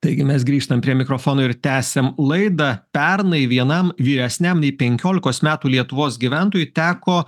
Taigi mes grįžtam prie mikrofono ir tęsiam laidą. Pernai vienam vyresniam nei 15 metų Lietuvos gyventojui teko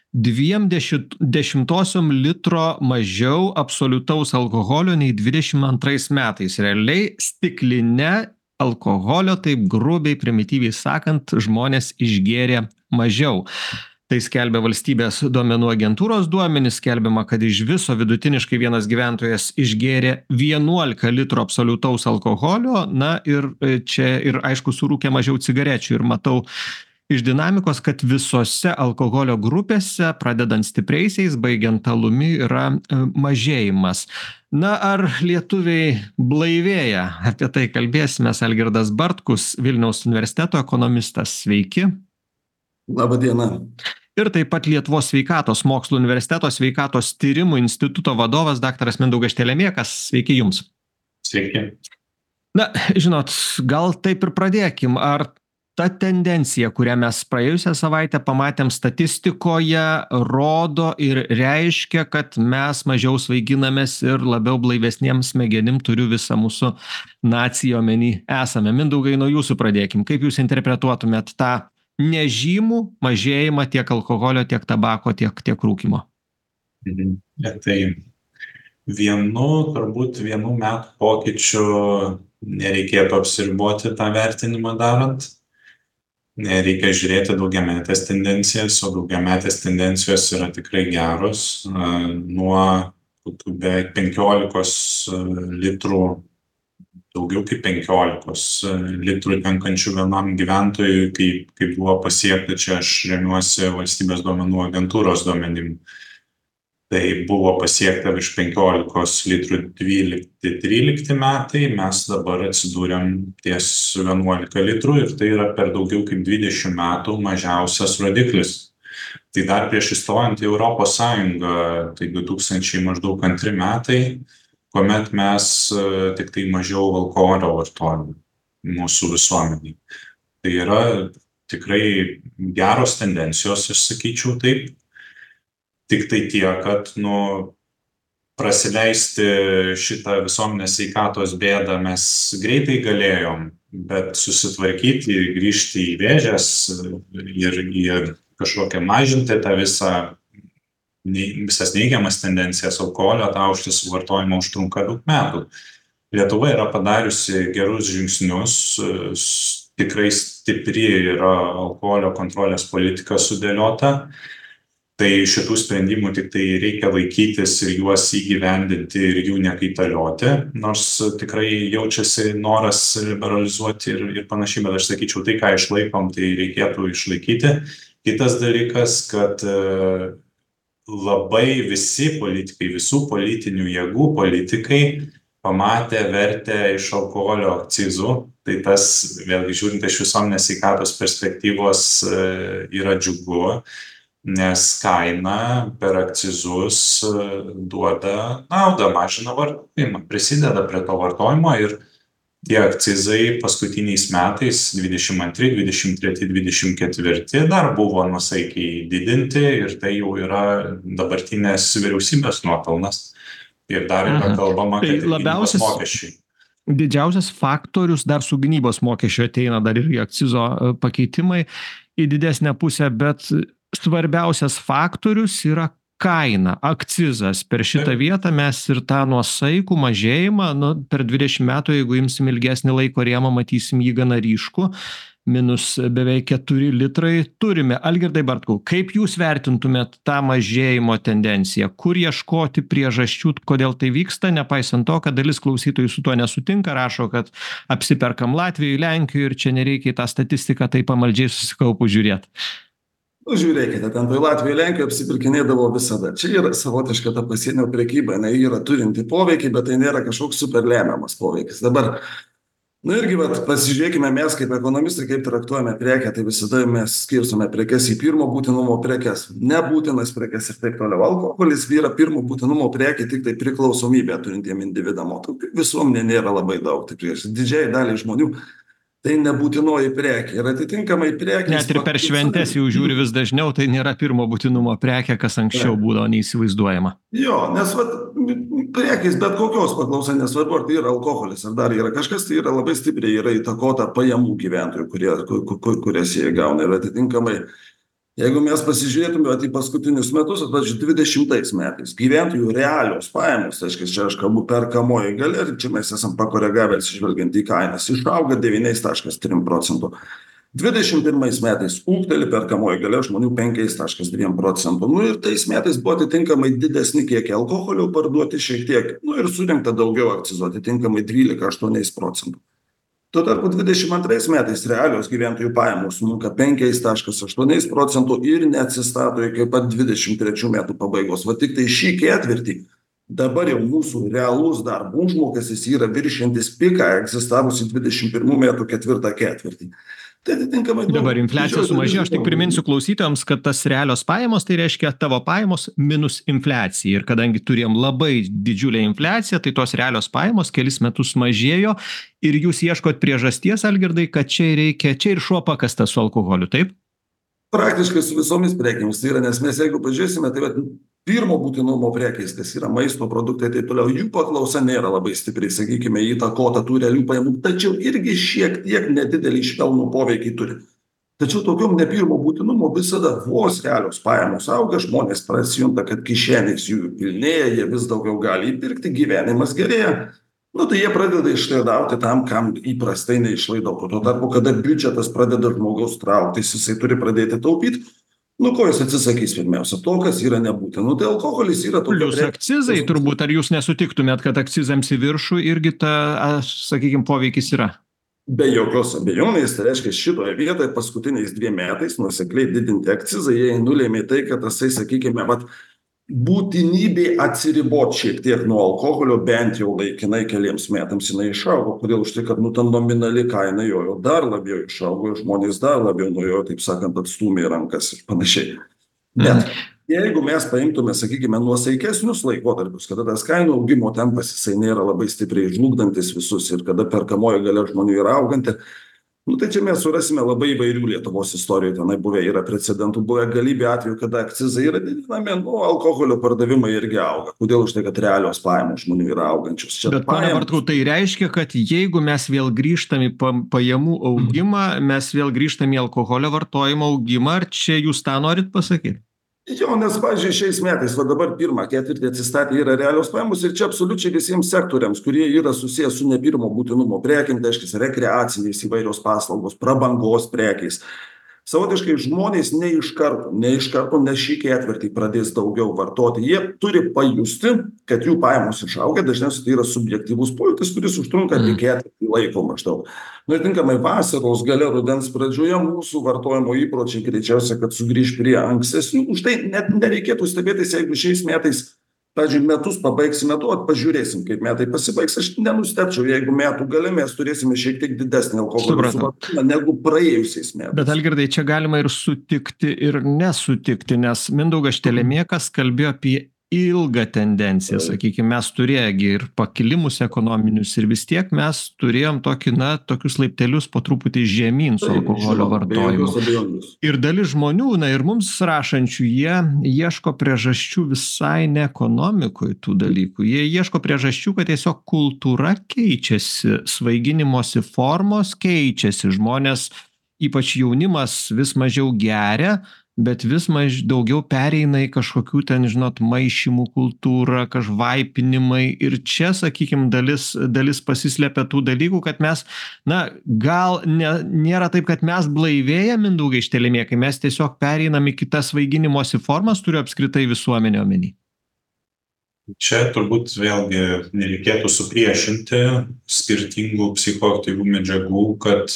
0,2 litro mažiau absoliutaus alkoholio nei 22 metais. Realiai stikline alkoholio, taip grubiai, primityviai sakant, žmonės išgėrė mažiau. Tai skelbia valstybės duomenų agentūros duomenys, skelbiama, kad iš viso vidutiniškai vienas gyventojas išgėrė 11 litrų absoliutaus alkoholio, na ir čia ir aišku surūkė mažiau cigarečių ir matau iš dinamikos, kad visose alkoholio grupėse, pradedant stipriaisiais, baigiant alumi, yra mažėjimas. Na, ar lietuviai blaivėja? Apie tai kalbėsime. Algirdas Bartkus, Vilniaus universiteto ekonomistas. Sveiki. Labą dieną. Ir taip pat Lietuvos sveikatos mokslų universiteto sveikatos tyrimų instituto vadovas daktaras Mindaugas Štelemėkas. Sveiki jums. Sveiki. Na, žinot, gal taip ir pradėkim. Ar ta tendencija, kurią mes praėjusią savaitę pamatėm statistikoje, rodo ir reiškia, kad mes mažiau svaiginamės ir labiau blaivesniem smegenim, turiu visą mūsų naciją omeny esame. Mindaugai, nuo jūsų pradėkim. Kaip jūs interpretuotumėt tą nežymų mažėjimą tiek alkoholio, tiek tabako, tiek rūkymo? Tai turbūt vienu metų pokyčiu nereikėtų apsiriboti tą vertinimą darant. Reikia žiūrėti daugiametės tendencijas, o daugiametės tendencijos yra tikrai geros. Nuo beveik 15 litrų, daugiau kaip 15 litrų tenkančių vienam gyventojui, kaip buvo pasiekta, čia aš remiuosi valstybės duomenų agentūros duomenim. Tai buvo pasiekta virš 15 litrų 12-13 metai, mes dabar atsidūrėm ties 11 litrų ir tai yra per daugiau kaip 20 metų mažiausias rodiklis. Tai dar prieš įstojant į Europos Sąjungą, tai 2002 metai, kuomet mes tik tai mažiau alkoholio vartojame mūsų visuomeniai. Tai yra tikrai geros tendencijos, aš sakyčiau taip. Tik tai tiek, kad prasileisti šitą visuomenės sveikatos bėdą mes greitai galėjom, bet susitvarkyti, grįžti į vėžes ir kažkokią mažinti tą visas neigiamas tendencijas alkoholio, tą užtisų vartojimą užtrunka daug metų. Lietuva yra padariusi gerus žingsnius, tikrai stipri yra alkoholio kontrolės politika sudėliota. Tai šitų sprendimų tik tai reikia laikytis ir juos įgyvendinti ir jų nekaitalioti, nors tikrai jaučiasi noras liberalizuoti ir panašiai, bet aš sakyčiau, tai ką išlaikom, tai reikėtų išlaikyti. Kitas dalykas, kad labai visi politikai, visų politinių jėgų politikai pamatė vertę iš alkoholio akcizų. Tai tas, vėlgi žiūrint iš visuomenės sveikatos perspektyvos, yra džiugu, nes kaina per akcizus duoda naudą, mažina vartojimą, prisideda prie to vartojimo ir tie akcizai paskutiniais metais 22, 23, 24 dar buvo nuosaikiai didinti ir tai jau yra dabartinės vyriausybės nuopelnas. Ir dar yra kalbama, kad tai gynybos mokesčiai. Didžiausias faktorius dar su gynybos mokesčiu ateina dar ir akcizo pakeitimai į didesnę pusę, bet svarbiausias faktorius yra kaina, akcizas. Per šitą vietą mes ir tą nuosaikų mažėjimą, per 20 metų, jeigu imsim ilgesnį laiko rėmą, matysim jį gana ryškų, minus beveik 4 litrai turime. Algirdai Bartkau, kaip jūs vertintumėt tą mažėjimo tendenciją? Kur ieškoti priežasčių, kodėl tai vyksta, nepaisant to, kad dalis klausytojų su tuo nesutinka, rašo, kad apsiperkam Latvijoje, Lenkijoje ir čia nereikia į tą statistiką taip pamaldžiai susikaupus žiūrėti. Žiūrėkite, ten toj Latvijoje, Lenkijoje apsipirkinėdavo visada. Čia yra savotiška ta pasienio prekyba, jinai yra turinti poveikį, bet tai nėra kažkoks super lemiamas poveikis. Dabar, irgi pasižiūrėkime mes kaip ekonomistai, kaip traktuojame prekę, tai visada mes skirstume prekes į pirmo būtinumo prekes, nebūtinas prekes ir taip toliau. Alkoholis yra pirmo būtinumo prekė, tik tai priklausomybė turintiem individam. Visuomenė nėra labai daug, tai prieš didžiai daliai žmonių tai nebūtinoji prekė. Ir atitinkamai prekės... Net ir per šventes jau žiūri vis dažniau, tai nėra pirmo būtinumo prekė, kas anksčiau būdavo neįsivaizduojama. Jo, nes vat, prekės bet kokios paklausa, nesvarbu, ar tai yra alkoholis, ar dar yra kažkas, tai yra labai stipriai yra įtakota pajamų gyventojų, kurias jie gauna. Ir atitinkamai, jeigu mes pasižiūrėtume į paskutinius metus, atvažiuoju 20 metais, gyventojų realios pajamos, tai čia aš kalbu perkamoji galia, ir čia mes esam pakoregavę atsižvelgiant į kainas, išauga 9,3%. 21 metais ūgteli perkamoji galia žmonių 5,2%. Nu ir tais metais buvo atitinkamai didesni kiekiai alkoholio parduoti šiek tiek, nu ir surinkta daugiau akcizo, atitinkamai 12,8%. Tuo tarpu 22 metais realios gyventojų pajamos smunka 5,8% ir neatsistato iki pat 23 metų pabaigos. Va tik tai šį ketvirtį dabar jau mūsų realus darbo užmokestis yra viršiantis piką egzistavusi 21 metų ketvirtą ketvirtį. Tai atitinkamai... Dabar infliacija sumažėjo, aš tik priminsiu klausytojams, kad tas realios pajamos, tai reiškia tavo pajamos minus infliacija. Ir kadangi turėjom labai didžiulę infliaciją, tai tos realios pajamos kelis metus mažėjo ir jūs ieškot priežasties, Algirdai, kad čia ir šuo pakastas su alkoholiu, taip? Praktiškai su visomis prekėmis tai yra, nes mes jeigu pažiūrėsime, tai pirmo būtinumo prekės, kas yra maisto produktai, tai toliau jų paklausa nėra labai stipriai, sakykime, įtakota tų realių pajamų, tačiau irgi šiek tiek nedidelį švelnų poveikį turi. Tačiau tokiom ne pirmo būtinumo visada vos realios pajamos auga, žmonės prasijunta, kad kišenės jų pilnėja, jie vis daugiau gali įpirkti, gyvenimas gerėja. Nu, tai jie pradeda išlaidauti tam, kam įprastai neišlaidautų. Tuo tarpu, kada biudžetas pradeda žmogaus trauktis, jisai turi pradėti taupyti. Nu, ko jis atsisakys pirmiausia? To, kas yra nebūtina. Nu, tai alkoholis yra... Plius akcizai turbūt, ar jūs nesutiktumėt, kad akcizams į viršų irgi ta, sakykime, poveikis yra? Be jokios abejonės, tai reiškia šitoje vietoje paskutiniais 2 metais nuosekliai didinti akcizai, jie nulėmė tai, kad tasai, sakykime, būtinybė atsiriboti šiek tiek nuo alkoholio, bent jau laikinai keliems metams jinai išaugo. Kodėl? Už tai, kad ta nominali kaina jo dar labiau išaugo, žmonės dar labiau nuo jo, taip sakant, atstūmė rankas ir panašiai. Bet jeigu mes paimtume, sakykime, nuosaikesnius laikotarpius, kada tas kainų augimo tempas jisai nėra labai stipriai žlugdantis visus ir kada perkamoji galia žmonių yra auganti, nu tai čia mes surasime labai įvairių Lietuvos istorijų, tenai buvę yra precedentų, buvę galybė atvejų, kada akcizai yra didinami, nu alkoholio pardavimai irgi auga. Kodėl? Už tai, kad realios pajamos žmonių yra augančios. Čia bet pone Bartkau, tai reiškia, kad jeigu mes vėl grįžtam į pajamų augimą, mes vėl grįžtam į alkoholio vartojimo augimą, ar čia jūs tą norit pasakyti? Jo, nes, pavyzdžiui, šiais metais, va dabar pirmą ketvirtį atsistatė yra realios pajamos ir čia absoliučiai visiems sektoriams, kurie yra susijęs su ne pirmo būtinumo prekėm, tai reiškia rekreaciniais įvairios paslaugos, prabangos prekės. Savotiškai žmonės ne iš karto, ne šį ketvirtį pradės daugiau vartoti. Jie turi pajusti, kad jų pajamos išauga, dažniausiai tai yra subjektyvus pojūtis, kuris užtrunka apie ketvirtį laiko maždaug. Nu ir tinkamai vasaros gale, rudens pradžioje mūsų vartojimo įpročiai greičiausiai, kad sugrįž prie ankstesnių. Už tai net nereikėtų stebėtis, jeigu šiais metais, pavyzdžiui, metus pabaigsime to, pažiūrėsim, kaip metai pasibaigs. Aš nenustebčiau, jeigu metų gale mes turėsime šiek tiek didesnį alkoholio suvartojimą negu praėjusiais metais. Bet Algirdai, čia galima ir sutikti, ir nesutikti, nes Mindaugas Štelemėkas kalbėjo apie ilgą tendenciją, sakykime, mes turėjome ir pakilimus ekonominius ir vis tiek mes turėjom tokius laiptelius po truputį žemyn su alkoholio vartojimu. Ir dalis žmonių, ir mums rašančių, jie ieško priežasčių visai ne ekonomikoj tų dalykų. Jie ieško priežasčių, kad tiesiog kultūra keičiasi, svaiginimosi formos keičiasi, žmonės, ypač jaunimas, vis mažiau geria, bet vis daugiau pereina į kažkokių ten, maišymų kultūrą, kažvaipinimai. Ir čia, sakykime, dalis pasislėpia tų dalykų, kad mes, gal nėra taip, kad mes blaivėjam, Mindaugai Štelemėkai, mes tiesiog pereinam į kitas svaiginimosi formas, turiu apskritai visuomenę omeny. Čia turbūt vėlgi nereikėtų supriešinti skirtingų psichoaktyvių medžiagų, kad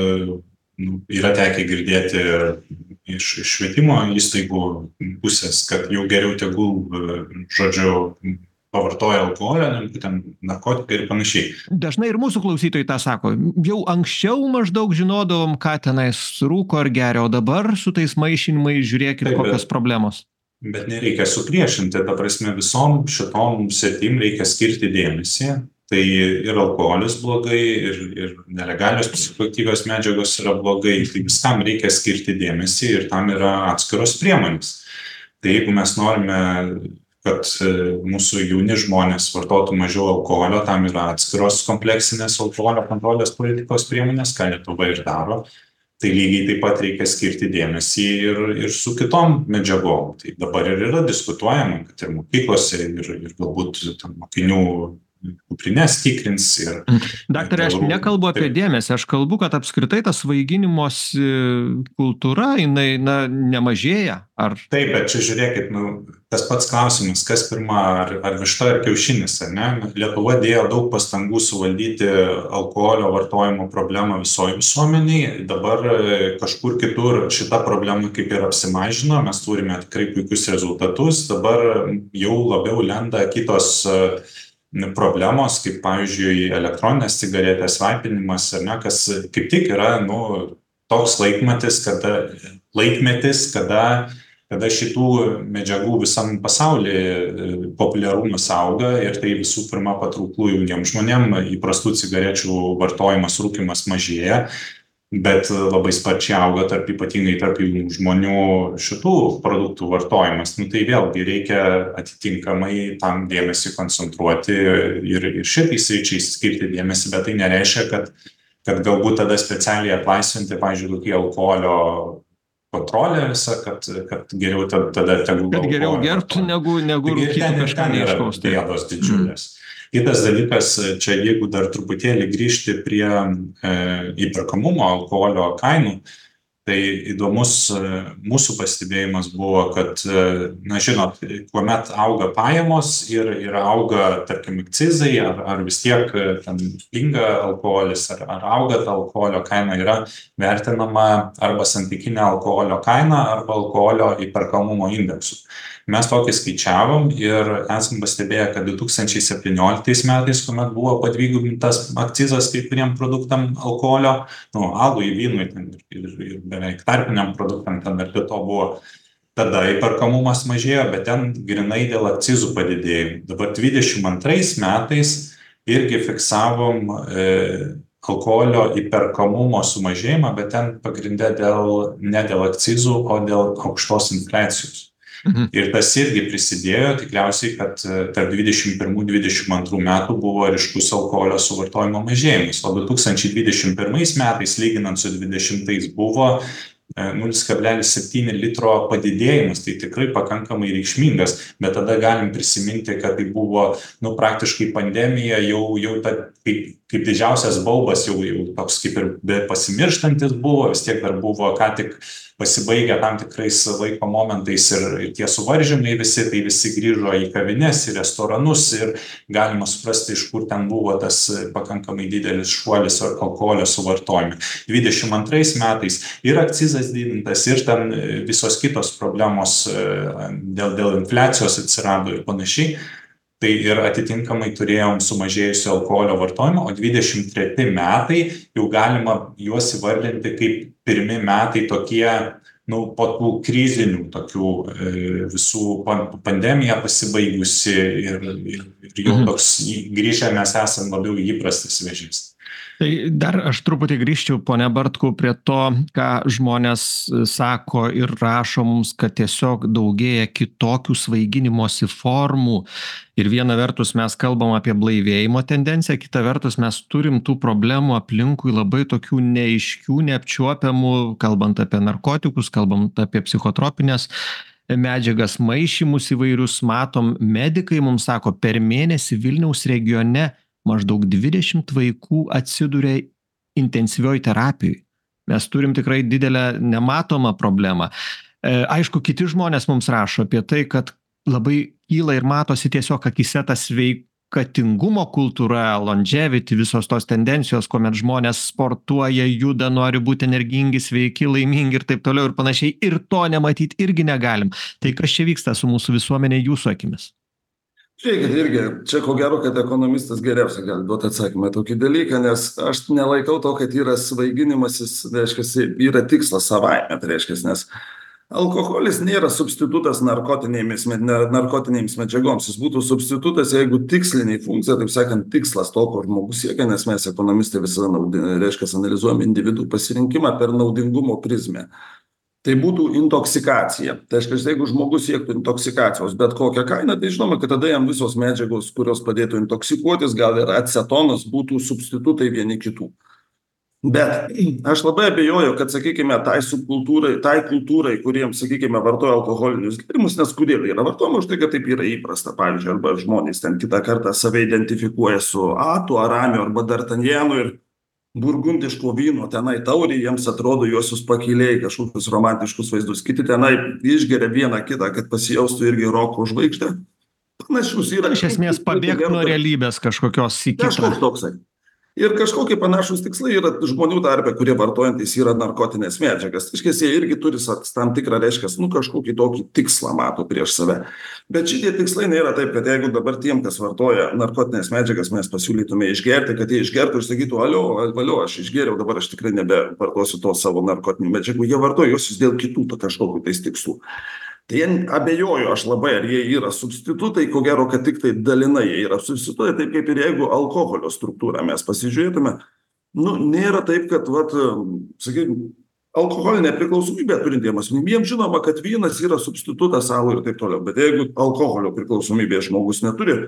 yra tekę girdėti iš švietimo įstaigų pusės, kad jau geriau tegul, pavartoja alkoholio, negu ten narkotikai ir panašiai. Dažnai ir mūsų klausytojai tą sako, jau anksčiau maždaug žinodavom, ką tenais rūko ar geria, o dabar su tais maišinimais žiūrėkit, kokios problemos. Bet nereikia supriešinti, ta prasme, visom šitom sritim reikia skirti dėmesį Tai ir alkoholis blogai, ir nelegalios psichoaktyvios medžiagos yra blogai, tai viskam reikia skirti dėmesį ir tam yra atskiros priemonės. Tai jeigu mes norime, kad mūsų jauni žmonės vartotų mažiau alkoholio, tam yra atskiros kompleksinės alkoholio kontrolės politikos priemonės, ką Lietuva ir daro. Tai lygiai taip pat reikia skirti dėmesį ir su kitom medžiagom. Tai dabar ir yra diskutuojama, kad ir mokyklose, ir galbūt mokinių kuprines tikrins. Daktare, aš nekalbu apie dėmesį, aš kalbu, kad apskritai ta svaiginimosi kultūra, jinai nemažėja. Taip, bet čia žiūrėkit, tas pats klausimas, kas pirma, ar višta ar kiaušinis, ar ne? Lietuva dėjo daug pastangų suvaldyti alkoholio vartojimo problemą visoje visuomeniai, dabar kažkur kitur šita problema kaip ir apsimažino, mes turime tikrai puikius rezultatus, dabar jau labiau lenda kitos problemos, kaip pavyzdžiui elektroninės cigaretės, vaipinimas, ar ne, kas kaip tik yra toks laikmetis, kada šitų medžiagų visam pasaulyje populiarumas auga ir tai visų pirma patrauklų jauniems žmonėms, įprastų cigarečių vartojimas, rūkymas mažėja, bet labai sparčiai auga ypatingai tarp jaunų žmonių šitų produktų vartojimas. Tai vėlgi reikia atitinkamai tam dėmesį koncentruoti ir šitai sričiai skirti dėmesį, bet tai nereiškia, kad galbūt tada specialiai atlaisvinti, pavyzdžiui, tokį alkoholio kontrolę visą, kad geriau tada tegul... Kad geriau gertų, negu rūkyti kažką neiškaus. Tai bėdos didžiulės. Kitas dalykas, čia jeigu dar truputėlį grįžti prie įperkamumo alkoholio kainų, tai įdomus mūsų pastebėjimas buvo, kad, žinot, kuomet auga pajamos ir auga, tarkim, akcizai, ar vis tiek ten pinga alkoholis, ar auga ta alkoholio kaina, yra vertinama arba santykinė alkoholio kaina, arba alkoholio įperkamumo indeksu. Mes tokį skaičiavom ir esam pastebėję, kad 2017 metais, kuomet buvo padvigubintas akcizas kai kuriem produktam alkoholio, alui, vynui ir beveik tarpiniam produktam, ten ir to buvo, tada įperkamumas mažėjo, bet ten grinai dėl akcizų padidėjo. Dabar 2022 metais irgi fiksavom alkoholio įperkamumo sumažėjimą, bet ten pagrinde ne dėl akcizų, o dėl aukštos infliacijos. Ir tas irgi prisidėjo, tikriausiai, kad tarp 21-22 metų buvo ryškus alkoholio suvartojimo mažėjimas, o 2021 metais, lyginant su 2020, buvo 0,7 litro padidėjimas, tai tikrai pakankamai reikšmingas, bet tada galim prisiminti, kad tai buvo praktiškai pandemija, jau kaip didžiausias baubas, jau toks kaip ir pasimirštantis buvo, vis tiek dar buvo ką tik pasibaigę tam tikrais laiko momentais ir tie suvaržymai visi, tai visi grįžo į kavines, į restoranus ir galima suprasti, iš kur ten buvo tas pakankamai didelis šuolis alkoholio suvartojime. 2022 metais ir akcizas didintas, ir ten visos kitos problemos dėl infliacijos atsirado ir panašiai. Tai ir atitinkamai turėjom sumažėjusio alkoholio vartojimą, o 23 metai jau galima juos įvardinti kaip pirmi metai tokie, po tų krizinių tokių visų pandemija pasibaigusi ir jau toks grįžę mes esam labiau įprastas vėžys. Tai dar aš truputį grįžčiau, pone Bartkau, prie to, ką žmonės sako ir rašo mums, kad tiesiog daugėja kitokių svaiginimosi formų. Ir viena vertus mes kalbam apie blaivėjimo tendenciją, kita vertus mes turim tų problemų aplinkui labai tokių neaiškių, neapčiuopiamų, kalbant apie narkotikus, kalbant apie psichotropinės medžiagas, maišymus įvairius, matom, medikai mums sako, per mėnesį Vilniaus regione maždaug 20 vaikų atsiduria intensyvioj terapijoj. Mes turim tikrai didelę nematomą problemą. Aišku, kiti žmonės mums rašo apie tai, kad labai kyla ir matosi tiesiog akyse ta sveikatingumo kultūra, longevity, visos tos tendencijos, kuomet žmonės sportuoja, juda, nori būti energingi, sveiki, laimingi ir taip toliau ir panašiai. Ir to nematyti irgi negalim. Tai kas čia vyksta su mūsų visuomenė jūsų akimis? Žiūrėkit, irgi, čia ko gero, kad ekonomistas geriausiai gali duoti atsakymą tokį dalyką, nes aš nelaikau to, kad yra svaiginimasis, tai reiškia, yra tikslas savaime, tai reiškia, nes Alkoholis nėra substitutas narkotinėms medžiagoms. Jis būtų substitutas, jeigu tiksliniai funkcija, taip sakant, tikslas to, ko žmogus siekia, nes mes ekonomistai visada analizuojam individų pasirinkimą per naudingumo prizmę. Tai būtų intoksikacija. Tai reiškia, jeigu žmogus siektų intoksikacijos bet kokią kainą, tai žinoma, kad tada jam visos medžiagos, kurios padėtų intoksikuotis, gal ir acetonas, būtų substitutai vieni kitų. Bet aš labai abejoju, kad, sakykime, tai kultūrai, kuriems, sakykime, vartoja alkoholinius gėrimus, nes kodėl yra vartojama už tai, kad taip yra įprasta, pavyzdžiui, arba žmonės ten kitą kartą save identifikuoja su Atu, Aramiu arba D'Artagnanu ir burgundiško vyno tenai taurį, jiems atrodo juosius pakylėjai kažkokius romantiškus vaizdus, kiti tenai išgeria vieną kitą, kad pasijaustų irgi roko žvaigždę. Panašus yra. Iš esmės pabėgti nuo realybės kažkokios į kitą. Kažkoks toksai. Ir kažkokie panašus tikslai yra žmonių tarpe, kurie vartojantys yra narkotinės medžiagas. Reiškia, jie irgi turi tam tikrą, reiškia, kažkokį tokį tikslą mato prieš save. Bet šitie tikslai nėra taip, kad jeigu dabar tiem, kas vartoja narkotinės medžiagas, mes pasiūlytume išgerti, kad jie išgertų ir sakytų, alio, aš išgėriau, dabar aš tikrai nebevartosiu to savo narkotinių medžiagų. Jie vartoja juos dėl kitų kažkokių tais tikslų. Tai abejoju aš labai, ar jie yra substitutai, ko gero, kad tik tai dalinai jie yra substitutai, taip kaip ir jeigu alkoholio struktūrą mes pasižiūrėtume, nėra taip, kad, sakykime, alkoholinė priklausomybė turintiems asmenims, jiems žinoma, kad vynas yra substitutas alui ir taip toliau, bet jeigu alkoholio priklausomybė žmogus neturi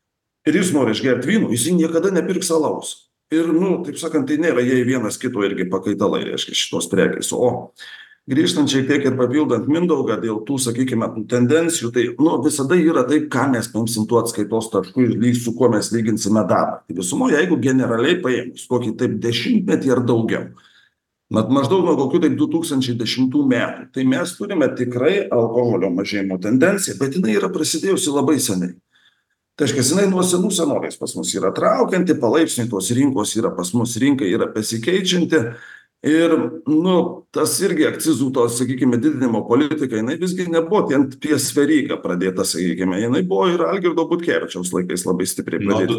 ir jis nori išgerti vyno, jis niekada nepirks alaus. Ir, taip sakant, tai nėra jie vienas kito irgi pakaitalai, reiškia, šitos prekės. O grįžtant šiek tiek ir papildant Mindaugą dėl tų, sakykime, tendencijų, tai visada yra taip, ką mes paimsim tuo atskaitos tašku ir su kuo mes lyginsime dabar. Tai visumoje, jeigu generaliai paėmus kokį taip 10-metį ar daugiau, maždaug nuo kokių taip 2010 metų, tai mes turime tikrai alkoholio mažėjimo tendenciją, bet jinai yra prasidėjusi labai seniai. Tai reiškia, jinai nuo senų senovės pas mus yra traukianti, palaipsniui tos rinkos yra pas mus, rinka yra pasikeičianti. Ir, tas irgi akcizų tos, sakykime, didinimo politika, jinai visgi nebuvo ties Veryga pradėta, sakykime, jinai buvo ir Algirdo Butkevičiaus laikais labai stipriai pradėta. Nuo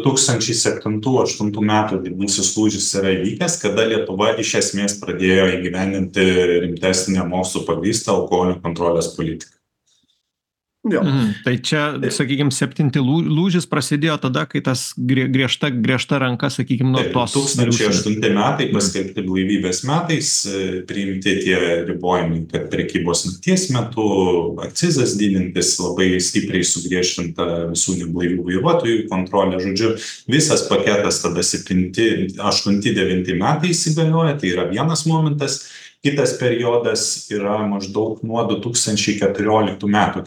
2007-2008 metų didysis lūžis yra įvykęs, kada Lietuva iš esmės pradėjo įgyvendinti rimtesnę mokslų pagrįstą alkoholio kontrolės politiką. Tai čia, sakykime, 7 lūžis prasidėjo tada, kai tas griežta ranka, sakykime, nuo tos. 2008 metai paskelbti blaivybės metais, priimti tie ribojimai, kad prekybos nakties metu akcizas didintis, labai stipriai sugriežtinta visų neblaivių vairuotojų kontrolė. Žodžiu, visas paketas tada 7, 8, 9 metai įsigalioja, tai yra vienas momentas. Kitas periodas yra maždaug nuo 2014 metų,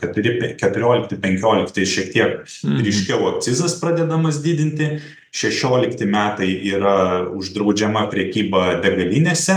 14-15 šiek tiek ryškiau akcizas pradedamas didinti, 16 metai yra uždraudžiama prekyba degalinėse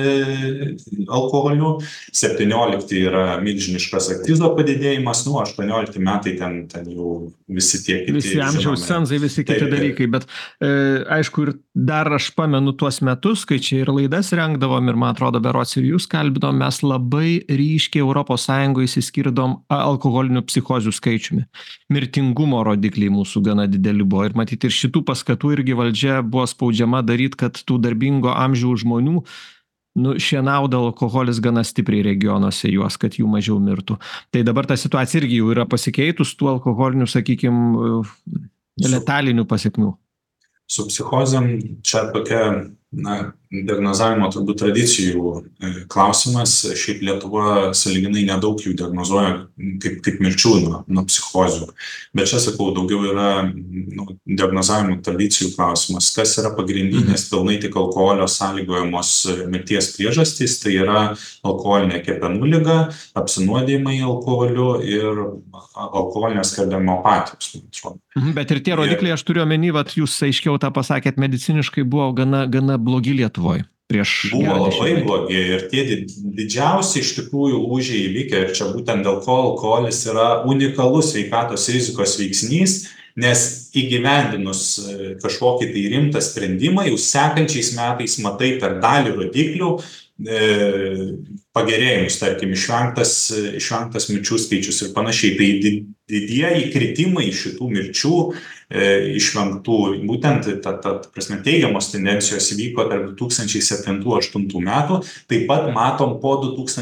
alkoholiu, 17 yra milžiniškas akcizo padidėjimas, 18 metai ten jau visi tie kiti. Visi amžiaus cenzai, visi kiti dalykai, bet aišku, ir dar aš pamenu tuos metus, kai čia ir laidas rengdavom ir, man atrodo, berods ir jūs kalbėdom, mes labai ryškiai Europos Sąjungoje įsiskirdom alkoholinių psichozių skaičiumi. Mirtingumo rodikliai mūsų gana dideli buvo ir matyti ir šitų paskatų irgi valdžia buvo spaudžiama daryti, kad tų darbingo amžiaus žmonių šienauda alkoholis gana stipriai regionuose juos, kad jų mažiau mirtų. Tai dabar ta situacija irgi jau yra pasikeitus tų alkoholinių, sakykime, letalinių pasekmių. Su psichozėm čia tokia diagnozavimo turbūt tradicijų klausimas. Šiaip Lietuva sąlyginai nedaug jų diagnozuoja kaip mirčių nuo psichozių. Bet čia, sakau, daugiau yra diagnozavimo tradicijų klausimas. Kas yra pagrindinės pilnai tik alkoholio sąlygojamos mirties priežastys, tai yra alkoholinė kepenų liga, apsinuodijimai alkoholiu ir alkoholinės kardiomopatijos. Bet ir tie rodikliai, aš turiu omeny, jūs aiškiau tą pasakėt, mediciniškai buvo gana blogi Lietuvoje. Buvo labai blogi ir tie didžiausi iš tikrųjų lūžiai įvykę ir čia būtent dėl ko alkoholis yra unikalus sveikatos rizikos veiksnys, nes įgyvendinus kažkokį tai rimtą sprendimą, jau sekančiais metais matai per dalį rodiklių pagerėjimus, tarkim, išvengtas mirčių skaičius ir panašiai. Tai didieji kritimai šitų mirčių išvengtų, būtent prasme, teigiamos tendencijos įvyko tarp 2007-2008 metų, taip pat matom po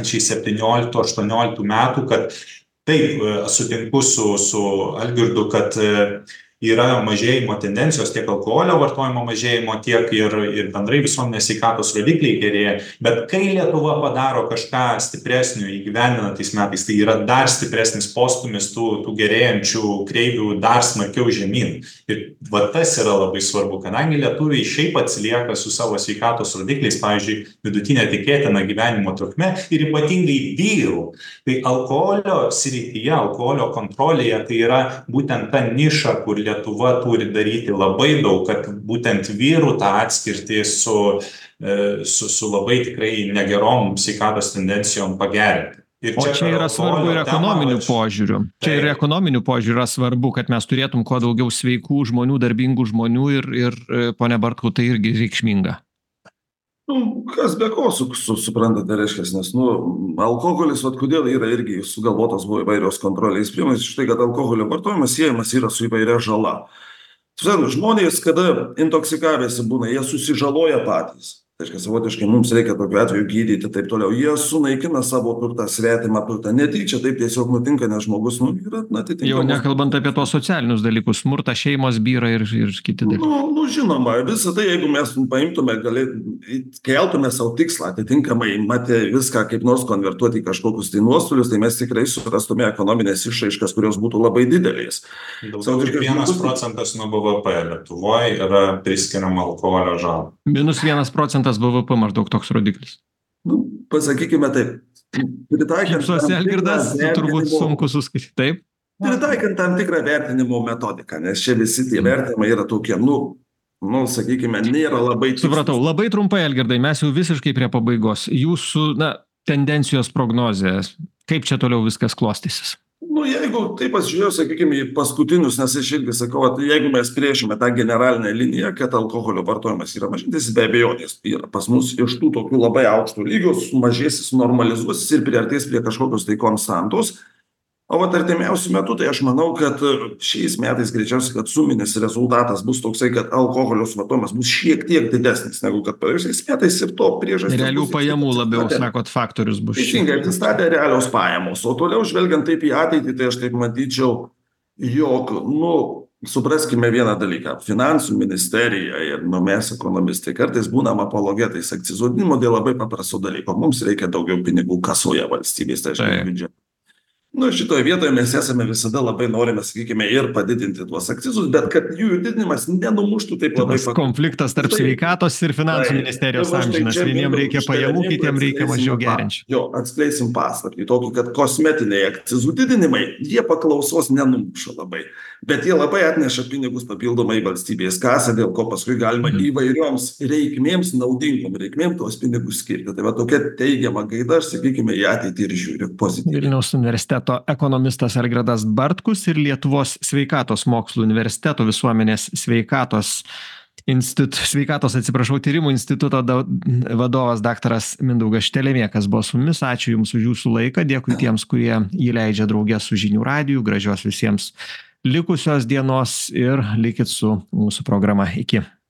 2017-2018 metų, kad taip, sutinku su Algirdu, kad yra mažėjimo tendencijos, tiek alkoholio vartojimo mažėjimo, tiek ir bendrai visuomenės sveikatos rodikliai gerėja. Bet kai Lietuva padaro kažką stipresnio įgyvendinantais metais, tai yra dar stipresnis postūmis tų gerėjančių kreivių dar smarkiau žemyn. Ir va tas yra labai svarbu, kadangi lietuviai šiaip atsilieka su savo sveikatos rodikliais, pavyzdžiui, vidutinė tikėtina gyvenimo trukme ir ypatingai vyrų. Tai alkoholio srityje, alkoholio kontrolėje, tai yra būtent ta niša, kur Lietuva turi daryti labai daug, kad būtent vyrų tą atskirtį su labai tikrai negerom sveikatos tendencijom pagerinti. O čia yra svarbu ir ekonominiu požiūriu. Čia ir ekonominiu požiūriu yra svarbu, kad mes turėtum kuo daugiau sveikų žmonių, darbingų žmonių ir ponia Bartkau, tai irgi reikšminga. Kas be ko suprantate, reiškia, nes, alkoholis, kodėl yra irgi sugalvotos buvo įvairios kontrolės priemonės, iš tai, kad alkoholio vartojimas siejamas yra su įvairia žala. Žmonės, kada intoksikavęsi būna, jie susižaloja patys. Tai reiškia, savotiškai mums reikia tokiu atveju gydyti, taip toliau. Jie sunaikina savo turtą, svetimą turtą. Netyčia taip tiesiog nutinka, nes žmogus, yra atitinkamas. Jau nekalbant apie tos socialinius dalykus, smurtą, šeimos byra ir kiti dalykai. Žinoma, visą tai, jeigu mes paimtume, keltume savo tikslą, atitinkamai viską kaip nors konvertuoti į kažkokius tai nuostolius, tai mes tikrai surastume ekonominės išraiškas, kurios būtų labai didelės. 1% nuo BVP Lietuvoje yra priskiriama alkoholio žalą. -1% BVP maždaug toks rodiklis. Pasakykime taip. Šypsosi Algirdas, turbūt sunku suskaityti. Taip? Pritaikant tam tikrą vertinimo metodiką, nes čia visi tie vertinimai yra tokie, sakykime, nėra labai... Supratau, labai trumpai, Algirdai, mes jau visiškai prie pabaigos. Jūsų, tendencijos prognozės, kaip čia toliau viskas klostysis? Jeigu taip pasižiūrėjau, sakykime, į paskutinius, nes aš irgi sakau, jeigu mes priešime tą generalinę liniją, kad alkoholio vartojimas yra mažintis, be abejonės yra pas mus iš tų tokių labai aukštų lygių sumažėsis, normalizuosis ir priartės prie kažkokios tai konstantos. O artimiausiu metu, tai aš manau, kad šiais metais greičiausiai, kad suminis rezultatas bus toksai, kad alkoholio vartojimas bus šiek tiek didesnis negu kad praėjusiais metais ir to priežastis. Realių pajamų labiau, sakot, faktorius bus. Teisingai, atsistatė realios pajamos. O toliau žvelgiant taip į ateitį, tai aš taip matyčiau, jog, supraskime vieną dalyką. Finansų ministerija ir mes ekonomistai kartais būnam apologetais akcizų didinimo dėl labai paprasto dalyko. Mums reikia daugiau pinigų kasoje valstybės, tai aišku, biudžete. Šitoje vietoje mes esame visada labai norime, sakykime, ir padidinti tuos akcizus, bet kad jų didinimas nenumuštų taip labai... Konfliktas tarp sveikatos ir finansų ministerijos amžinas. Vieniems reikia pajamų, kitiems reikia mažiau gerinčių. Jo, atskleisim paslaptį tokį, kad kosmetiniai akcizų didinimai, jie paklausos nenumuša labai, bet jie labai atneša pinigus papildomai į valstybės kasą, dėl ko paskui galima įvairioms reikmėms, naudingom reikmėm tuos pinigus skirti. Tai va tokia teigiama gaida, aš sakykime, į ateitį ir žiūriu pozityviai. Vilniaus universiteto ekonomistas Algirdas Bartkus ir Lietuvos sveikatos mokslų universiteto visuomenės sveikatos tyrimų instituto vadovas daktaras Mindaugas Štelemėkas buvo su mumis. Ačiū Jums už Jūsų laiką. Dėkui tiems, kurie jį leidžia drauge su Žinių radiju. Gražios visiems likusios dienos ir likit su mūsų programa. Iki.